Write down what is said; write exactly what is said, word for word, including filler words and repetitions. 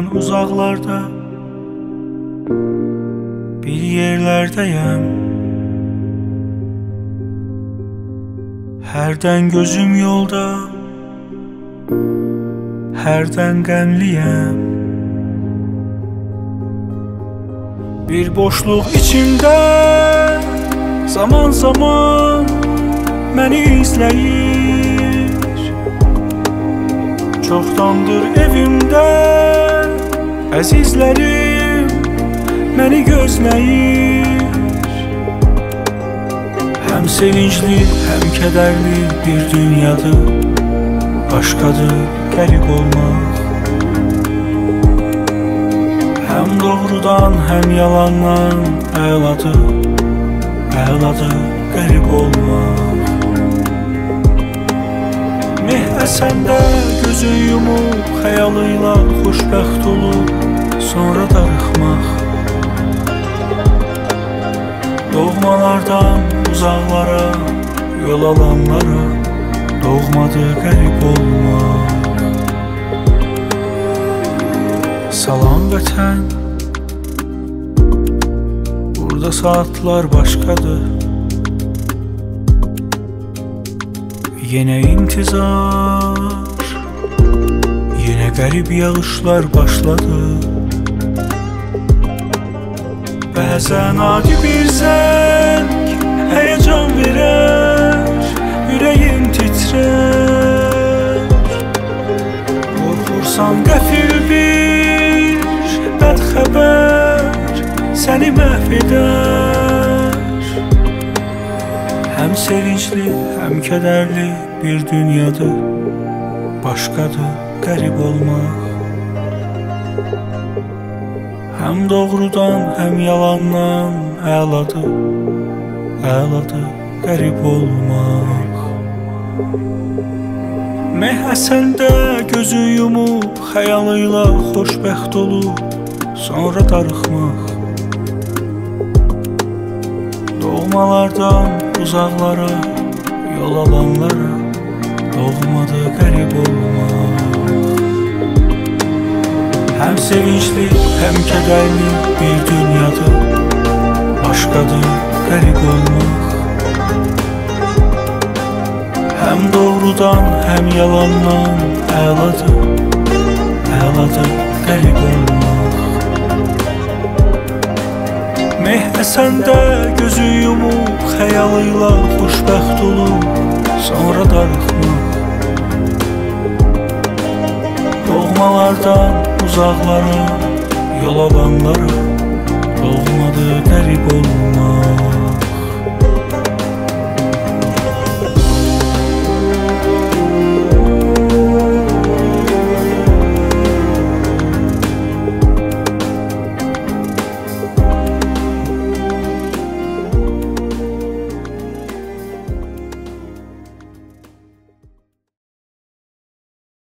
doğrudan uzaqlarda bir yerlərdəyəm. Hərdən gözüm yolda, hərdən qəmliyəm. Bir boşluq içimdə zaman zaman məni izləyir. Çoxdandır evimdə əzizlərim məni gözləyir. Həm sevincli, həm kədərli bir dünyadır, başqadır qərib olmaq. Həm doğrudan, həm yalandan əladır, əladır qərib olmaq. Meh əsəndə gözün yumub, xəyalıyla xoşbəxt olub, sonra darıxmaq. Doğmalardan uzaqlara, yol alanlara, doğmadır qərib olmaq. Salam vətən, burada saatlar başqadır. Yenə intizar, yenə qərib yağışlar başladı. Bəzən adi bir zəng həyəcan verər, ürəyim titrər. Qorxursan qəfil bir bəd xəbər səni məhv edər. Həm sevincli, həm kədərli bir dünyadır, başqadır qərib olmaq. Həm doğrudan, həm yalandan əladır, əladır qərib olmaq. Meh əsəndə gözün yumub, xəyalıyla xoşbəxt olub, sonra darıxmaq. Doğmalardan uzaqlara, yol alanlara, doğmadır qərib olmaq. Həm sevincli, həm kədərli bir dünyadır, başqadır qərib olmaq. Həm doğrudan, həm yalandan əladır, əladır qərib olmaq. Meh əsəndə gözün yumub, xəyalıyla xoşbəxt olub, sonra darıxmaq. Doğmalardan uzaqlara, yol alanlara, doğmadır qərib olmaq.